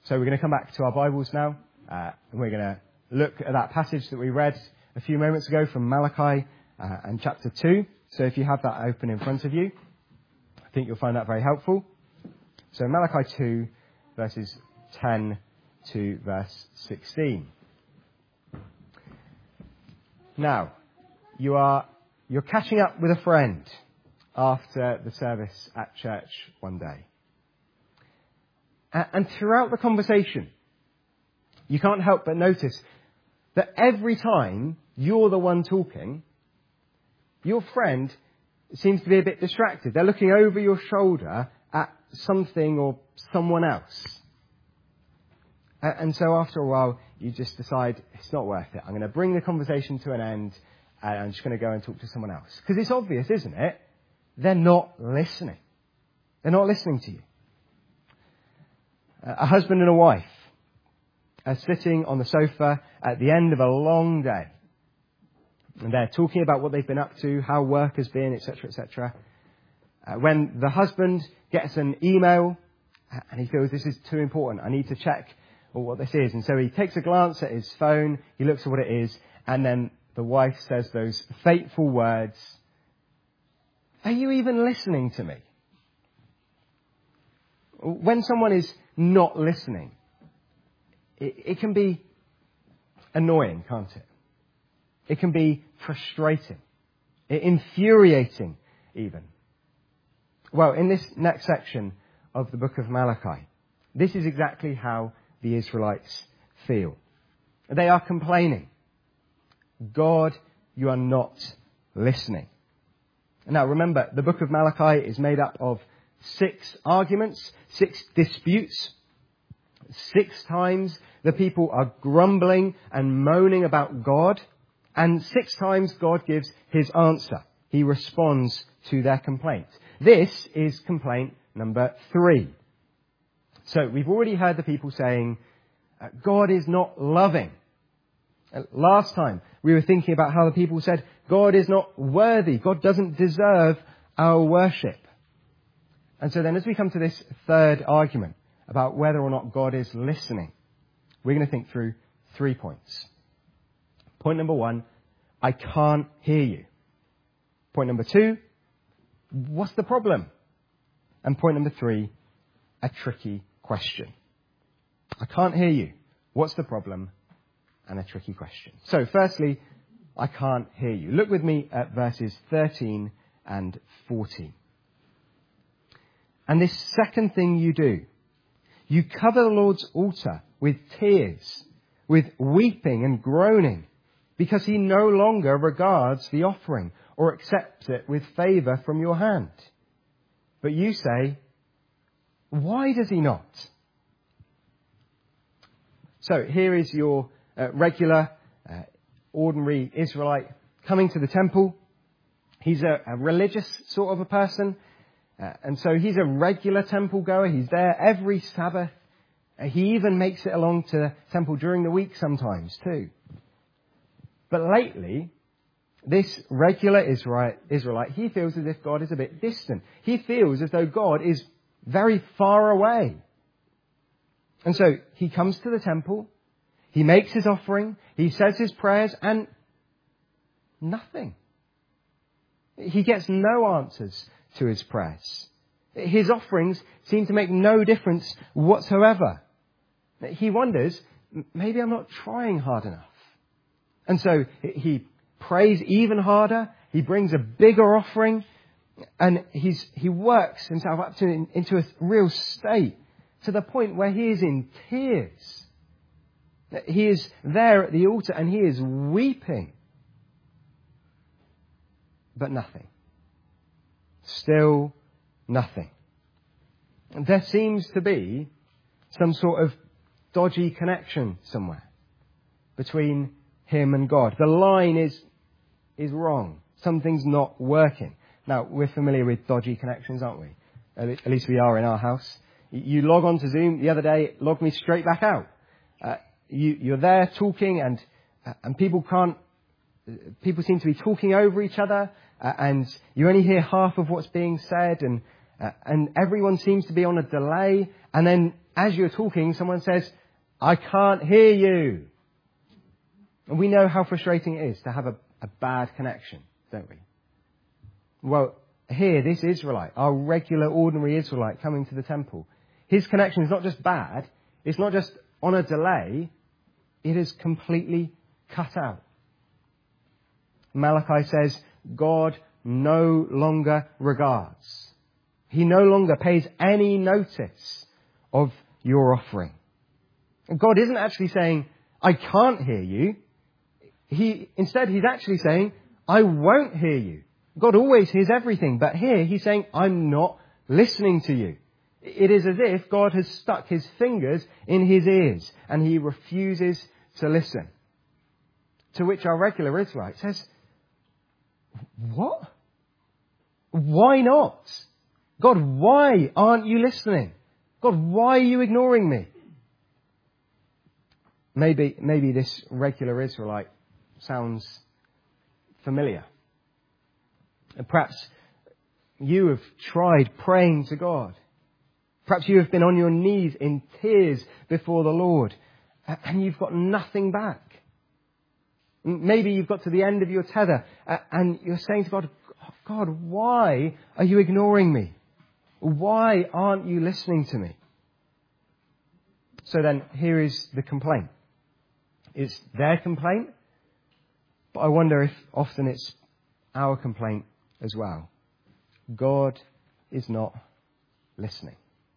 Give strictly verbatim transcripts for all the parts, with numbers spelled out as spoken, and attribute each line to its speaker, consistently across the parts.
Speaker 1: So we're going to come back to our Bibles now, uh, and we're going to look at that passage that we read a few moments ago from Malachi uh, and chapter two. So if you have that open in front of you, I think you'll find that very helpful. So Malachi two, verses ten to verse sixteen. Now, you are you're catching up with a friend after the service at church one day. And throughout the conversation, you can't help but notice that every time you're the one talking, your friend seems to be a bit distracted. They're looking over your shoulder at something or someone else. And so after a while, you just decide it's not worth it. I'm going to bring the conversation to an end and I'm just going to go and talk to someone else. Because it's obvious, isn't it? They're not listening. They're not listening to you. A husband and a wife are sitting on the sofa at the end of a long day. And they're talking about what they've been up to, how work has been, et cetera, et cetera. Uh, when the husband gets an email and he feels this is too important, I need to check what this is. And so he takes a glance at his phone, he looks at what it is, and then the wife says those fateful words, "Are you even listening to me?" When someone is not listening, it, it can be annoying, can't it? It can be frustrating, infuriating even. Well, in this next section of the book of Malachi, this is exactly how the Israelites feel. They are complaining. God, you are not listening. Now remember, the book of Malachi is made up of six arguments, six disputes. Six times the people are grumbling and moaning about God. And six times God gives his answer. He responds to their complaint. This is complaint number three. So we've already heard the people saying, God is not loving. Last time we were thinking about how the people said, God is not worthy. God doesn't deserve our worship. And so then as we come to this third argument about whether or not God is listening, we're going to think through three points. Point number one, I can't hear you. Point number two, what's the problem? And point number three, a tricky question. I can't hear you. What's the problem? And a tricky question. So firstly, I can't hear you. Look with me at verses thirteen and fourteen. And this second thing you do, you cover the Lord's altar with tears, with weeping and groaning, because he no longer regards the offering or accepts it with favour from your hand. But you say, why does he not? So here is your uh, regular, uh, ordinary Israelite coming to the temple. He's a, a religious sort of a person. Uh, and so he's a regular temple goer. He's there every Sabbath. Uh, he even makes it along to the temple during the week sometimes too. But lately, this regular Israelite, Israelite, he feels as if God is a bit distant. He feels as though God is very far away. And so he comes to the temple. He makes his offering. He says his prayers and nothing. He gets no answers to his prayers. His offerings seem to make no difference whatsoever. He wonders, maybe I'm not trying hard enough. And so he prays even harder. He brings a bigger offering. And he's, he works himself up to, into a real state to the point where he is in tears. He is there at the altar and he is weeping. But nothing. Still nothing. There seems to be some sort of dodgy connection somewhere between him and God. The line is, is wrong. Something's not working. Now, we're familiar with dodgy connections, aren't we? At least we are in our house. You log on to Zoom the other day, it logged me straight back out. Uh, you, you're there talking and, uh, and people can't, people seem to be talking over each other, uh, and you only hear half of what's being said, and, uh, and everyone seems to be on a delay, and then as you're talking, someone says, I can't hear you. And we know how frustrating it is to have a, a bad connection, don't we? Well, here, this Israelite, our regular, ordinary Israelite coming to the temple, his connection is not just bad, it's not just on a delay, it is completely cut out. Malachi says, God no longer regards. He no longer pays any notice of your offering. And God isn't actually saying, I can't hear you. He, instead, he's actually saying, I won't hear you. God always hears everything, but here he's saying, I'm not listening to you. It is as if God has stuck his fingers in his ears and he refuses to listen. To which our regular Israelite says, what? Why not? God, why aren't you listening? God, why are you ignoring me? Maybe, maybe this regular Israelite sounds familiar. And perhaps you have tried praying to God. Perhaps you have been on your knees in tears before the Lord and you've got nothing back. Maybe you've got to the end of your tether and you're saying to God, God, why are you ignoring me? Why aren't you listening to me? So then here is the complaint. It's their complaint, but I wonder if often it's our complaint as well. God is not listening.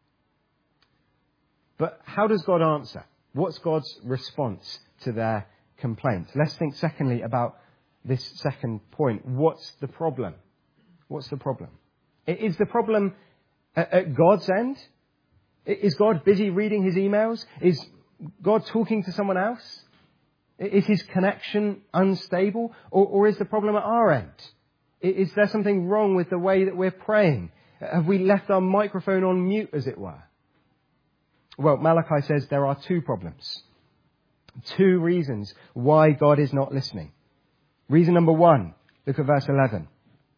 Speaker 1: But how does God answer? What's God's response to their complaint? Let's think secondly about this second point. What's the problem? What's the problem? Is the problem at, at God's end? Is God busy reading his emails? Is God talking to someone else? Is his connection unstable? Or, or is the problem at our end? Is there something wrong with the way that we're praying? Have we left our microphone on mute, as it were? Well, Malachi says there are two problems. Two reasons why God is not listening. Reason number one, look at verse eleven.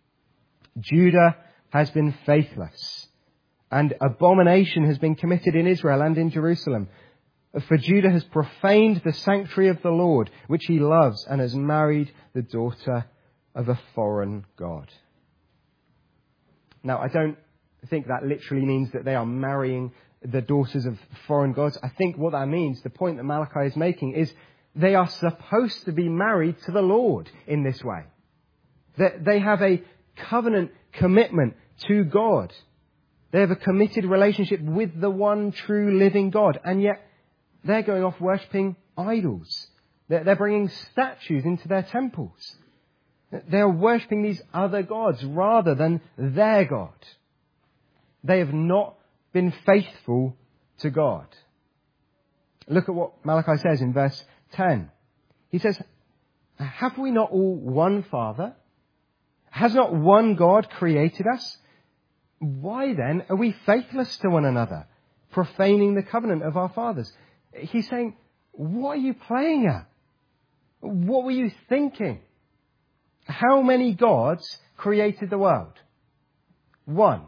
Speaker 1: Judah has been faithless, and abomination has been committed in Israel and in Jerusalem. For Judah has profaned the sanctuary of the Lord, which he loves, and has married the daughter of a foreign god. Now, I don't think that literally means that they are marrying the daughters of foreign gods. I think what that means, the point that Malachi is making, is they are supposed to be married to the Lord in this way. That they have a covenant commitment to God. They have a committed relationship with the one true living God. And yet they're going off worshipping idols. They're bringing statues into their temples. They're worshipping these other gods rather than their God. They have not been faithful to God. Look at what Malachi says in verse ten. He says, have we not all one Father? Has not one God created us? Why then are we faithless to one another, profaning the covenant of our fathers? He's saying, what are you playing at? What were you thinking? How many gods created the world? One.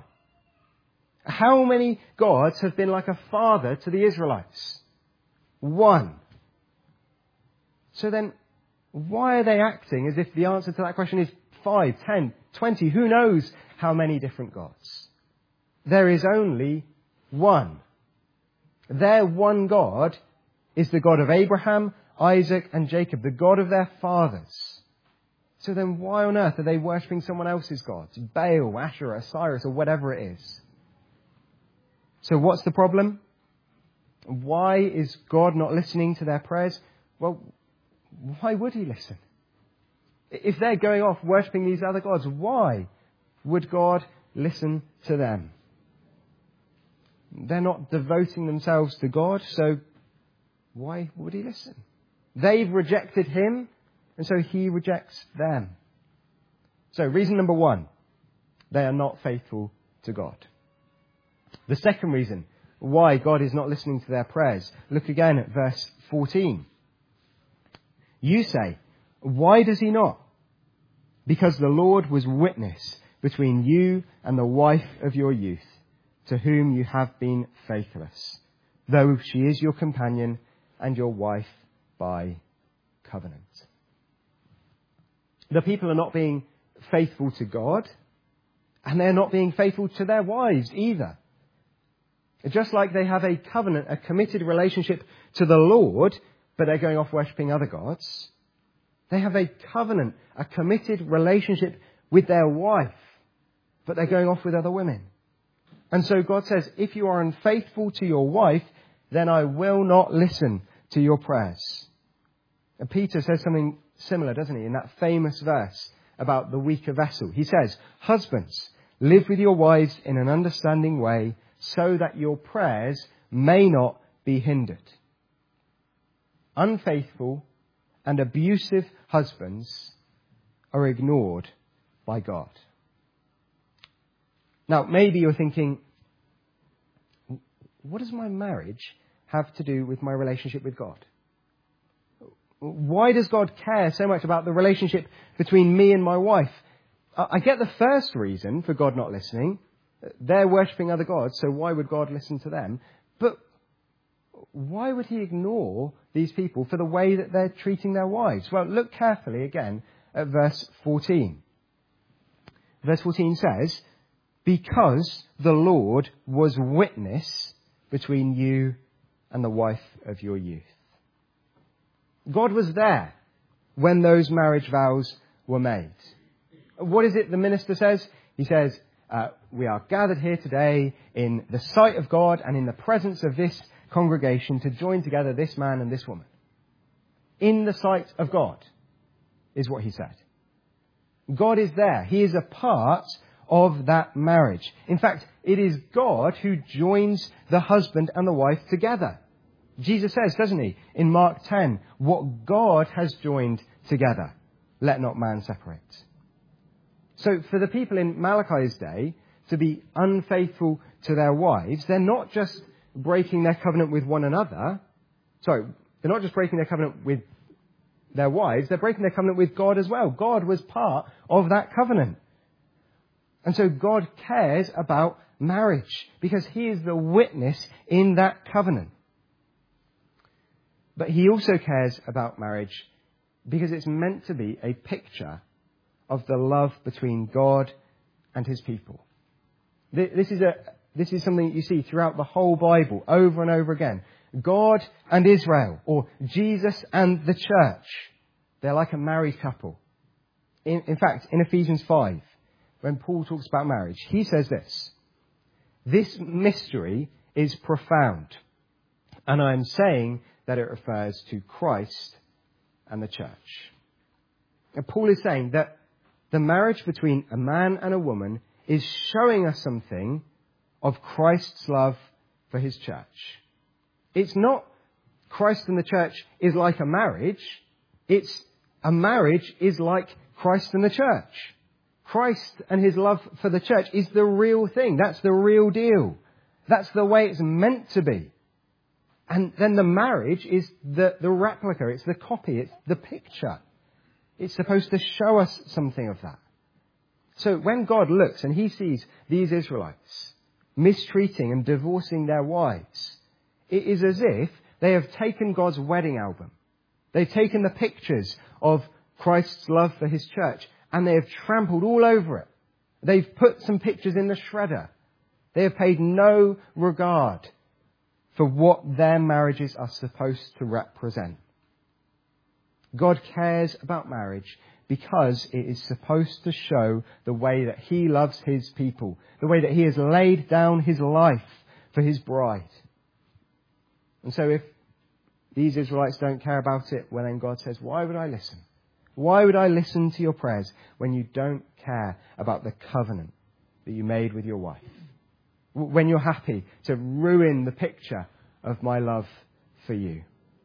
Speaker 1: How many gods have been like a father to the Israelites? One. So then, why are they acting as if the answer to that question is five, ten, twenty, who knows how many different gods? There is only one. Their one God is the God of Abraham, Isaac, and Jacob, the God of their fathers. So then why on earth are they worshipping someone else's gods? Baal, Asherah, Osiris, or whatever it is. So what's the problem? Why is God not listening to their prayers? Well, why would he listen? If they're going off worshipping these other gods, why would God listen to them? They're not devoting themselves to God, so why would he listen? They've rejected him, and so he rejects them. So reason number one, they are not faithful to God. The second reason why God is not listening to their prayers, look again at verse fourteen. You say, why does he not? Because the Lord was witness between you and the wife of your youth, to whom you have been faithless, though she is your companion and your wife by covenant. The people are not being faithful to God, and they're not being faithful to their wives either. Just like they have a covenant, a committed relationship to the Lord, but they're going off worshipping other gods, they have a covenant, a committed relationship with their wife, but they're going off with other women. And so God says, if you are unfaithful to your wife, then I will not listen to your prayers. And Peter says something similar, doesn't he, in that famous verse about the weaker vessel. He says, husbands, live with your wives in an understanding way so that your prayers may not be hindered. Unfaithful and abusive husbands are ignored by God. Now, maybe you're thinking, what does my marriage have to do with my relationship with God? Why does God care so much about the relationship between me and my wife? I get the first reason for God not listening. They're worshipping other gods, so why would God listen to them? But why would he ignore these people for the way that they're treating their wives? Well, look carefully again at verse fourteen. Verse fourteen says, because the Lord was witness between you and the wife of your youth. God was there when those marriage vows were made. What is it the minister says? He says, uh, we are gathered here today in the sight of God and in the presence of this congregation to join together this man and this woman. In the sight of God is what he said. God is there. He is a part of that marriage. In fact, it is God who joins the husband and the wife together. Jesus says, doesn't he, in Mark ten, what God has joined together, let not man separate. So for the people in Malachi's day to be unfaithful to their wives, they're not just breaking their covenant with one another. Sorry, they're not just breaking their covenant with their wives, they're breaking their covenant with God as well. God was part of that covenant. And so God cares about marriage because he is the witness in that covenant. But he also cares about marriage because it's meant to be a picture of the love between God and his people. This is a this is something that you see throughout the whole Bible over and over again. God and Israel, or Jesus and the church. They're like a married couple. In, in fact, in Ephesians five, when Paul talks about marriage, he says this: this mystery is profound, and I'm saying that it refers to Christ and the church. And Paul is saying that the marriage between a man and a woman is showing us something of Christ's love for his church. It's not Christ and the church is like a marriage. It's a marriage is like Christ and the church. Christ and his love for the church is the real thing. That's the real deal. That's the way it's meant to be. And then the marriage is the, the replica. It's the copy. It's the picture. It's supposed to show us something of that. So when God looks and he sees these Israelites mistreating and divorcing their wives, it is as if they have taken God's wedding album. They've taken the pictures of Christ's love for his church and they have trampled all over it. They've put some pictures in the shredder. They have paid no regard for what their marriages are supposed to represent. God cares about marriage because it is supposed to show the way that he loves his people, the way that he has laid down his life for his bride. And so if these Israelites don't care about it, well then God says, why would I listen? Why would I listen to your prayers when you don't care about the covenant that you made with your wife? When you're happy to ruin the picture of my love for you?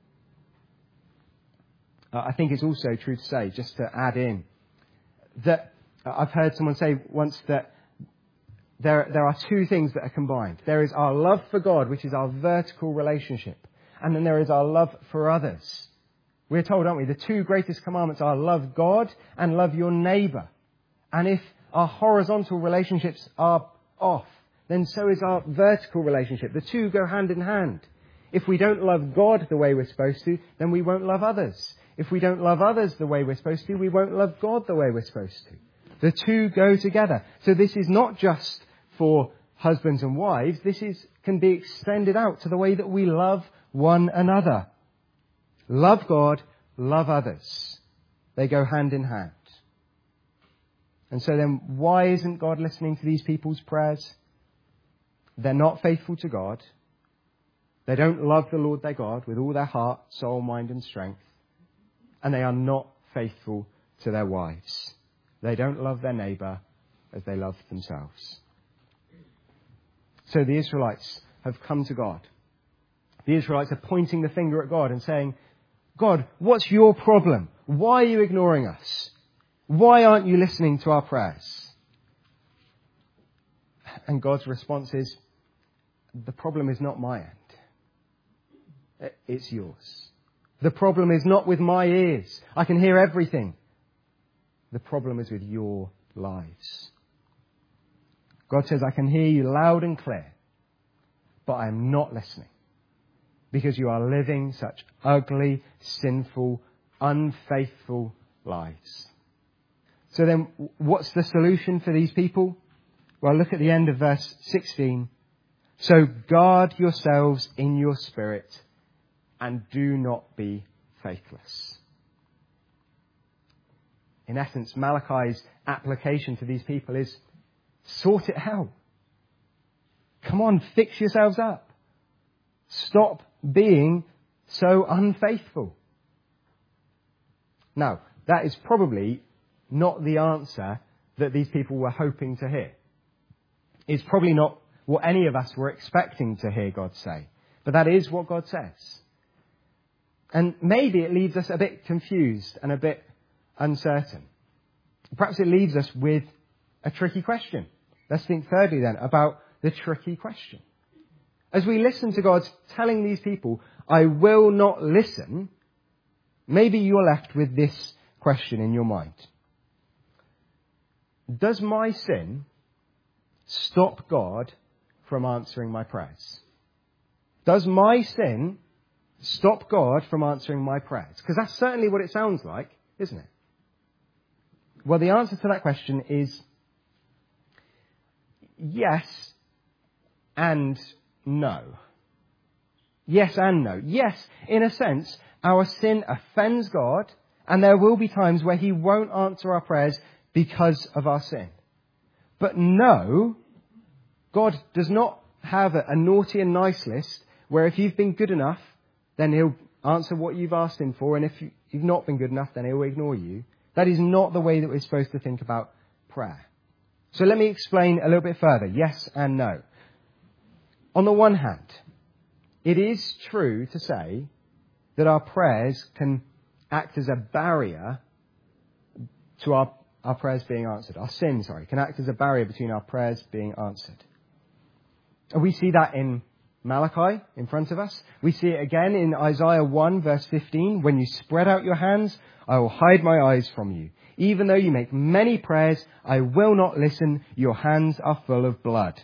Speaker 1: I think it's also true to say, just to add in, that I've heard someone say once that there, there are two things that are combined. There is our love for God, which is our vertical relationship. And then there is our love for others. We're told, aren't we, the two greatest commandments are love God and love your neighbour. And if our horizontal relationships are off, then so is our vertical relationship. The two go hand in hand. If we don't love God the way we're supposed to, then we won't love others. If we don't love others the way we're supposed to, we won't love God the way we're supposed to. The two go together. So this is not just for husbands and wives. This is can be extended out to the way that we love one another. Love God, love others. They go hand in hand. And so then, why isn't God listening to these people's prayers? They're not faithful to God. They don't love the Lord their God with all their heart, soul, mind and strength. And they are not faithful to their wives. They don't love their neighbour as they love themselves. So the Israelites have come to God. The Israelites are pointing the finger at God and saying, God, what's your problem? Why are you ignoring us? Why aren't you listening to our prayers? And God's response is, the problem is not my end. It's yours. The problem is not with my ears. I can hear everything. The problem is with your lives. God says, I can hear you loud and clear, but I am not listening because you are living such ugly, sinful, unfaithful lives. So then, what's the solution for these people? Well, look at the end of verse sixteen. So guard yourselves in your spirit and do not be faithless. In essence, Malachi's application to these people is, sort it out. Come on, fix yourselves up. Stop being so unfaithful. Now, that is probably not the answer that these people were hoping to hear. It's probably not what any of us were expecting to hear God say. But that is what God says. And maybe it leaves us a bit confused and a bit uncertain. Perhaps it leaves us with a tricky question. Let's think thirdly then about the tricky question. As we listen to God telling these people, I will not listen, maybe you're left with this question in your mind. Does my sin stop God from answering my prayers? Does my sin stop God from answering my prayers? Because that's certainly what it sounds like, isn't it? Well, the answer to that question is yes and no. Yes and no. Yes, in a sense, our sin offends God, and there will be times where he won't answer our prayers because of our sin. But no, God does not have a, a naughty and nice list where if you've been good enough, then he'll answer what you've asked him for, and if you, you've not been good enough, then he'll ignore you. That is not the way that we're supposed to think about prayer. So let me explain a little bit further, yes and no. On the one hand, it is true to say that our prayers can act as a barrier to our, our prayers being answered. Our sin, sorry, can act as a barrier between our prayers being answered. And we see that in Malachi in front of us. We see it again in Isaiah one verse fifteen. When you spread out your hands, I will hide my eyes from you. Even though you make many prayers, I will not listen. Your hands are full of blood.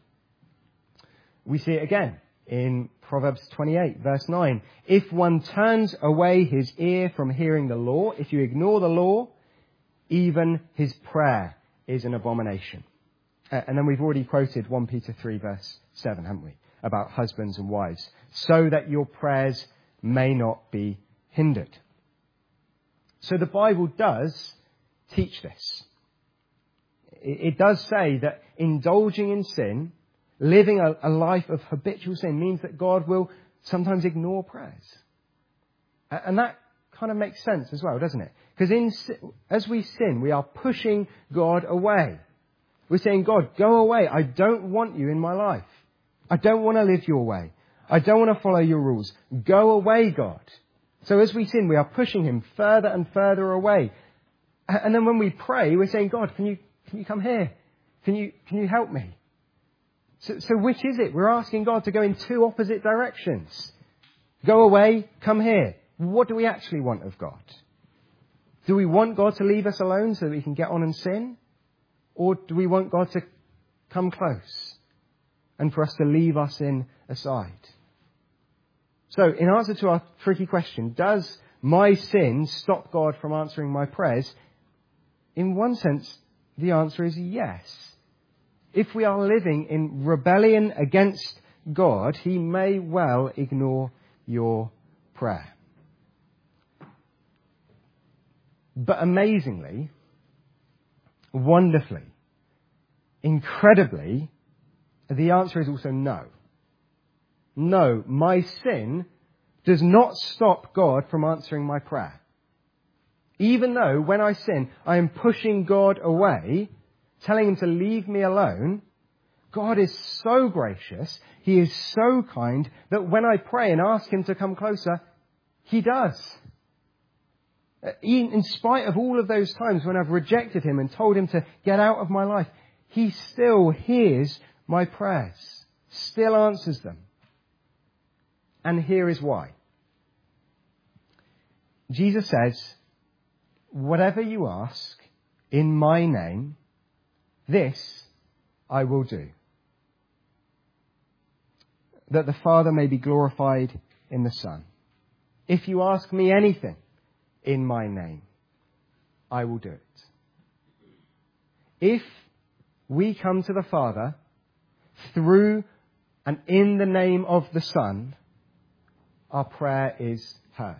Speaker 1: We see it again in Proverbs twenty-eight verse nine. If one turns away his ear from hearing the law, if you ignore the law, even his prayer is an abomination. Uh, and then we've already quoted First Peter three verse seven, haven't we? About husbands and wives. So that your prayers may not be hindered. So the Bible does teach this. It, it does say that indulging in sin, living a, a life of habitual sin, means that God will sometimes ignore prayers. And that kind of makes sense as well, doesn't it? Because in, as we sin, we are pushing God away. We're saying, God, go away. I don't want you in my life. I don't want to live your way. I don't want to follow your rules. Go away, God. So as we sin, we are pushing him further and further away. And then when we pray, we're saying, God, can you, can you come here? Can you, can you help me? So, so which is it? We're asking God to go in two opposite directions. Go away, come here. What do we actually want of God? Do we want God to leave us alone so that we can get on and sin? Or do we want God to come close and for us to leave our sin aside? So, in answer to our tricky question, does my sin stop God from answering my prayers? In one sense, the answer is yes. If we are living in rebellion against God, He may well ignore your prayer. But amazingly, wonderfully, incredibly, the answer is also no. No, my sin does not stop God from answering my prayer. Even though when I sin, I am pushing God away, telling Him to leave me alone, God is so gracious, He is so kind, that when I pray and ask Him to come closer, He does. In spite of all of those times when I've rejected Him and told Him to get out of my life, He still hears my prayers, still answers them. And here is why. Jesus says, whatever you ask in my name, this I will do, that the Father may be glorified in the Son. If you ask me anything in my name, I will do it. If we come to the Father through and in the name of the Son, our prayer is heard.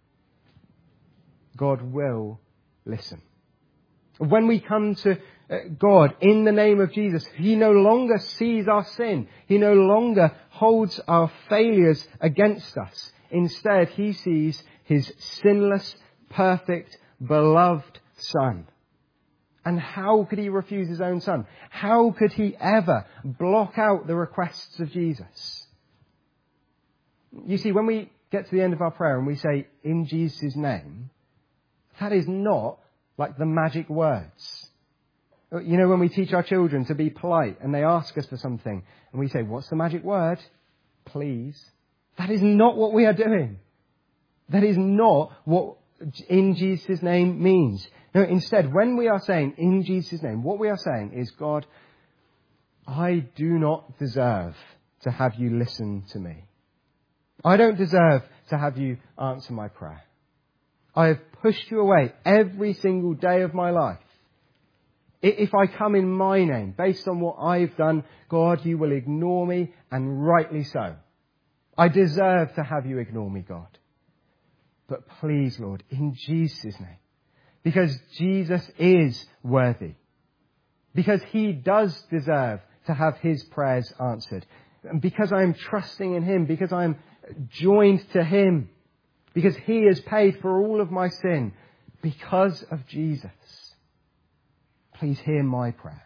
Speaker 1: God will listen. When we come to God in the name of Jesus, He no longer sees our sin. He no longer holds our failures against us. Instead, He sees His sinless, perfect, beloved Son. And how could He refuse His own Son? How could He ever block out the requests of Jesus? You see, when we get to the end of our prayer and we say, in Jesus' name, that is not like the magic words. You know, when we teach our children to be polite and they ask us for something and we say, what's the magic word? Please. That is not what we are doing. That is not what in Jesus' name means. No, instead, when we are saying in Jesus' name, what we are saying is, God, I do not deserve to have you listen to me. I don't deserve to have you answer my prayer. I have pushed you away every single day of my life. If I come in my name, based on what I've done, God, you will ignore me, and rightly so. I deserve to have you ignore me, God. But please, Lord, in Jesus' name, because Jesus is worthy, because He does deserve to have His prayers answered, and because I am trusting in Him, because I am joined to Him, because He has paid for all of my sin, because of Jesus, please hear my prayer.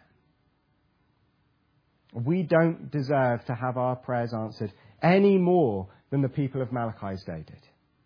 Speaker 1: We don't deserve to have our prayers answered any more than the people of Malachi's day did.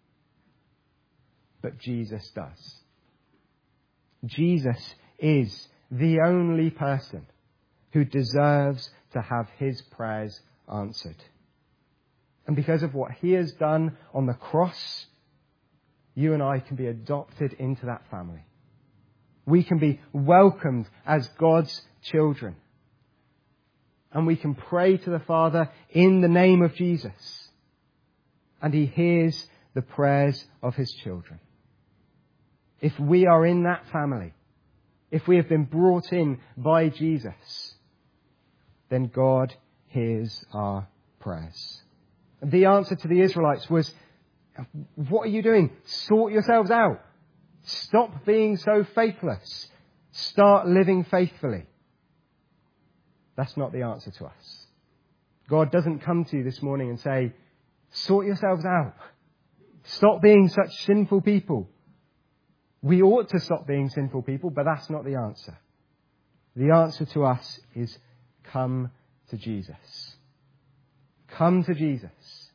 Speaker 1: But Jesus does. Jesus is the only person who deserves to have His prayers answered. And because of what He has done on the cross, you and I can be adopted into that family. We can be welcomed as God's children. And we can pray to the Father in the name of Jesus. And He hears the prayers of His children. If we are in that family, if we have been brought in by Jesus, then God hears our prayers. The answer to the Israelites was, what are you doing? Sort yourselves out. Stop being so faithless. Start living faithfully. That's not the answer to us. God doesn't come to you this morning and say, sort yourselves out. Stop being such sinful people. We ought to stop being sinful people, but that's not the answer. The answer to us is, come to Jesus. Come to Jesus.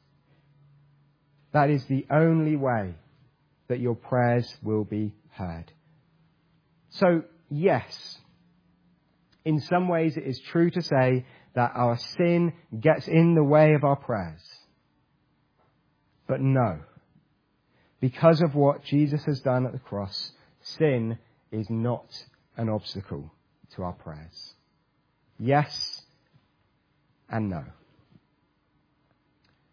Speaker 1: That is the only way that your prayers will be heard. So, yes, in some ways it is true to say that our sin gets in the way of our prayers. But no. Because of what Jesus has done at the cross, sin is not an obstacle to our prayers. Yes and no.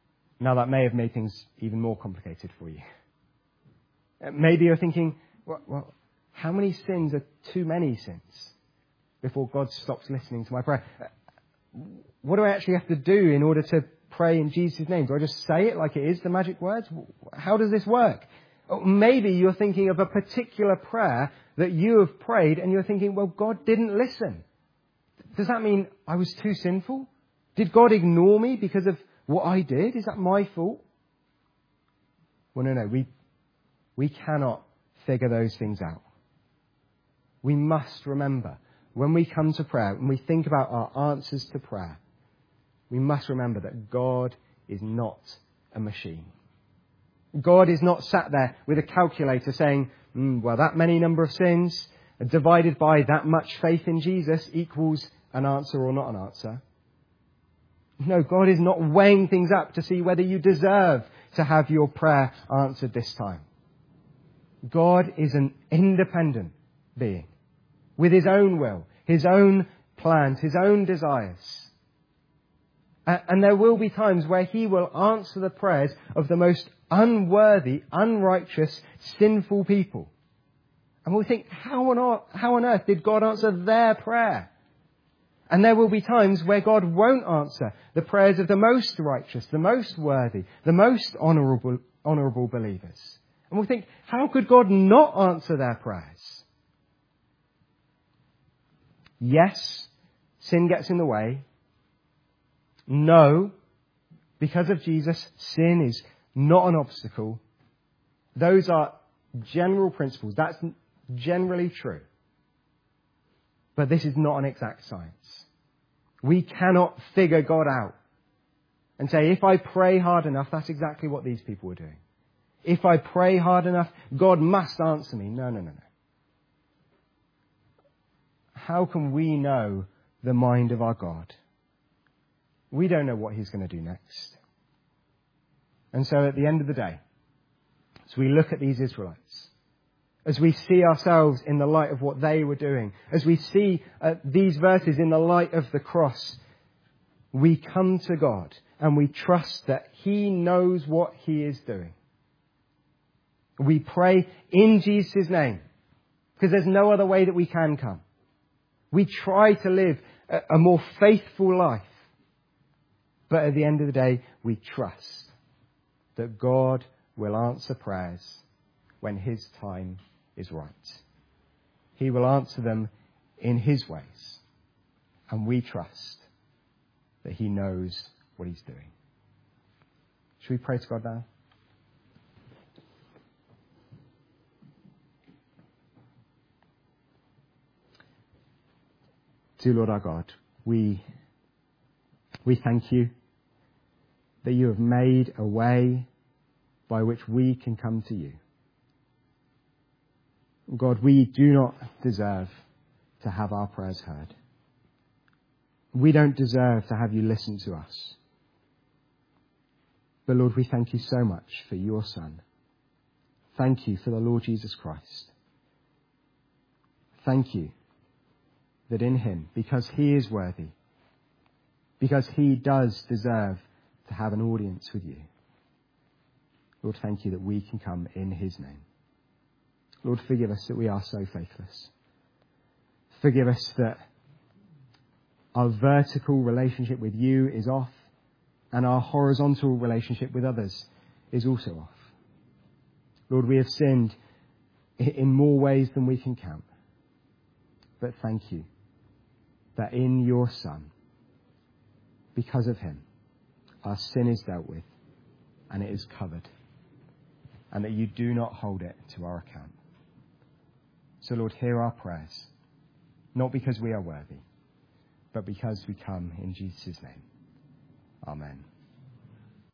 Speaker 1: Now, that may have made things even more complicated for you. Maybe you're thinking, well, well how many sins are too many sins before God stops listening to my prayer? What do I actually have to do in order to pray in Jesus' name? Do I just say it like it is, the magic words? How does this work? Or maybe you're thinking of a particular prayer that you have prayed and you're thinking, well, God didn't listen. Does that mean I was too sinful? Did God ignore me because of what I did? Is that my fault? Well, no, no. We, we cannot figure those things out. We must remember, when we come to prayer, when we think about our answers to prayer, we must remember that God is not a machine. God is not sat there with a calculator saying, mm, well, that many number of sins divided by that much faith in Jesus equals an answer or not an answer. No, God is not weighing things up to see whether you deserve to have your prayer answered this time. God is an independent being with his own will, his own plans, his own desires. And there will be times where he will answer the prayers of the most unworthy, unrighteous, sinful people. And we'll think, how on earth, how on earth did God answer their prayer? And there will be times where God won't answer the prayers of the most righteous, the most worthy, the most honourable, honourable believers. And we'll think, how could God not answer their prayers? Yes, sin gets in the way. No, because of Jesus, sin is not an obstacle. Those are general principles. That's generally true. But this is not an exact science. We cannot figure God out and say, if I pray hard enough, that's exactly what these people were doing. If I pray hard enough, God must answer me. No, no, no, no. How can we know the mind of our God? We don't know what he's going to do next. And so at the end of the day, as we look at these Israelites, as we see ourselves in the light of what they were doing, as we see uh, these verses in the light of the cross, we come to God and we trust that he knows what he is doing. We pray in Jesus' name because there's no other way that we can come. We try to live a, a more faithful life. But at the end of the day, we trust that God will answer prayers when his time is right. He will answer them in his ways. And we trust that he knows what he's doing. Should we pray to God now? Dear Lord our God, we, we thank you that you have made a way by which we can come to you. God, we do not deserve to have our prayers heard. We don't deserve to have you listen to us. But Lord, we thank you so much for your Son. Thank you for the Lord Jesus Christ. Thank you that in him, because he is worthy, because he does deserve to have an audience with you, Lord, thank you that we can come in his name. Lord, forgive us that we are so faithless. Forgive us that our vertical relationship with you is off and our horizontal relationship with others is also off. Lord, we have sinned in more ways than we can count. But thank you that in your Son, because of him, our sin is dealt with and it is covered, and that you do not hold it to our account. So Lord, hear our prayers, not because we are worthy, but because we come in Jesus' name. Amen.